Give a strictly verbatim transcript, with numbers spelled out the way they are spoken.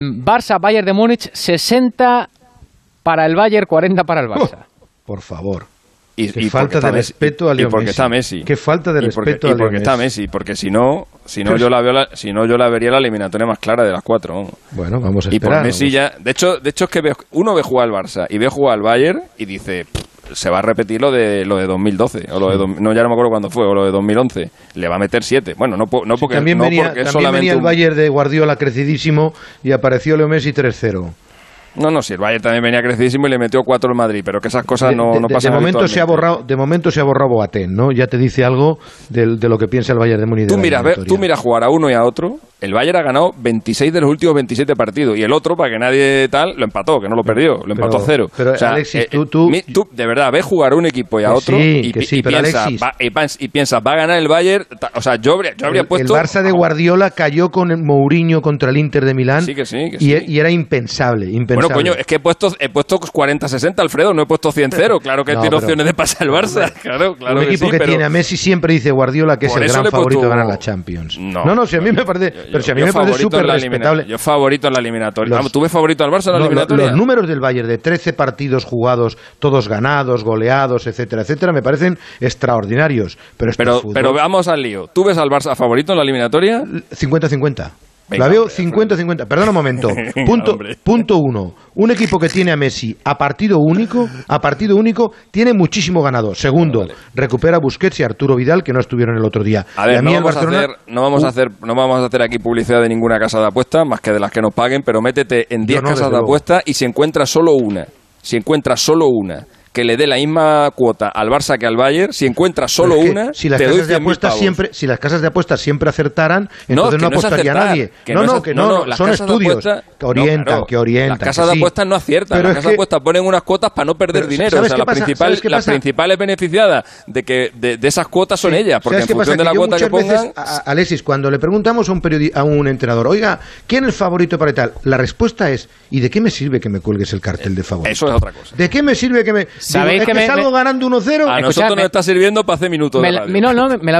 Barça, Bayern de Múnich, sesenta para el Bayern, cuarenta para el Barça. Oh, por favor. Y, Qué y falta de Messi, respeto a Leo y porque Messi. está Messi. Qué falta de y porque, respeto y a Leo porque está Messi. Messi, porque si no, si no yo la veo la, si no yo la vería la eliminatoria más clara de las cuatro. Bueno, vamos a y esperar. por Messi vamos. ya, de hecho, de hecho es que ve, uno ve jugar al Barça y ve jugar al Bayern y dice, se va a repetir lo de lo de dos mil doce o lo de no ya no me acuerdo cuándo fue o lo de dos mil once, le va a meter siete. Bueno, no no porque sí, también no venía, porque también solamente venía el un... Bayern de Guardiola crecidísimo y apareció Leo Messi tres cero. No, no, sí, el Bayern también venía crecidísimo y le metió cuatro al Madrid, pero que esas cosas de, no, de, no de, pasan de momento se ha habitualmente. borrado de momento se ha borrado Boateng, ¿no? Ya te dice algo de, de lo que piensa el Bayern de Múnich. Tú miras, ve, tú miras jugar a uno y a otro. El Bayern ha ganado veintiséis de los últimos veintisiete partidos y el otro, para que nadie tal, lo empató, que no lo perdió, lo empató pero, a cero. Pero o sea, Alexis, eh, tú, tú, mi, tú de verdad ves jugar a un equipo y a que otro sí, y, que sí, y, pero piensas, Alexis, va, y, y piensas, va a ganar el Bayern. O sea, yo habría, yo habría el, puesto... el Barça de Guardiola cayó con el Mourinho contra el Inter de Milán. Sí, que sí, que y, sí. y era impensable, impensable. Bueno, coño, es que he puesto, he puesto cuarenta sesenta, Alfredo, no he puesto cien cero. Claro que No, tiene pero- opciones de pasar el Barça. Claro, claro un que equipo sí, que pero... tiene a Messi siempre dice Guardiola que es Por el eso gran le he favorito puesto- a ganar la Champions. No, no, no, si a mí me parece, yo- pero si a mí yo me parece favorito súper en la elimina- respetable. Yo favorito en la eliminatoria. Los- Vamos, ¿tú ves favorito al Barça en la No, lo- eliminatoria? los números del Bayern de trece partidos jugados, todos ganados, goleados, etcétera, etcétera, me parecen extraordinarios. Pero, esto es Pero, fútbol. pero vamos al lío. ¿Tú ves al Barça favorito en la eliminatoria? cincuenta cincuenta. Venga, La veo hombre, cincuenta cincuenta. Perdona un momento. Venga, Punto, hombre. punto uno. Un equipo que tiene a Messi a partido único, a partido único, tiene muchísimo ganado. Segundo, Vale. recupera a Busquets y Arturo Vidal, que no estuvieron el otro día. A Y ver, mí no el vamos, a Barcelona- hacer, no, vamos a hacer, no vamos a hacer aquí publicidad de ninguna casa de apuestas, más que de las que nos paguen, pero métete en diez no, casas desde de luego. apuestas y si encuentras solo una, si encuentras solo una que le dé la misma cuota al Barça que al Bayern, si encuentras solo Pero es que una, si las te doy casas de cien mil apuestas pavos. siempre si las casas de apuestas siempre acertaran, No, entonces que no, no es apostaría acertar, nadie. que no, no no, es- que no, no, no, las son casas de estudios apuestas- que orientan, no, claro, que orientan. Las que casas de sí. apuestas no aciertan, Pero las es casas de que- apuestas ponen unas cuotas para no perder Pero, dinero. O ¿sabes sea, qué la pasa? principal, ¿Sabes qué las pasa? principales beneficiadas de que de, de esas cuotas son Sí. ellas, porque en ¿Sabes qué función pasa? de la yo cuota que muchas veces, pongan... a- a- Alexis, cuando le preguntamos a un, periodi- a un entrenador, oiga, ¿quién es el favorito para tal? La respuesta es, ¿y de qué me sirve que me cuelgues el cartel de favorito? Eso es otra cosa. ¿De qué me sirve que me... ¿Sabéis Digo, es que que me- salgo me- ganando uno cero? A nosotros Escuchadme. nos está sirviendo para hacer minutos Me de la- radio. no, no, me la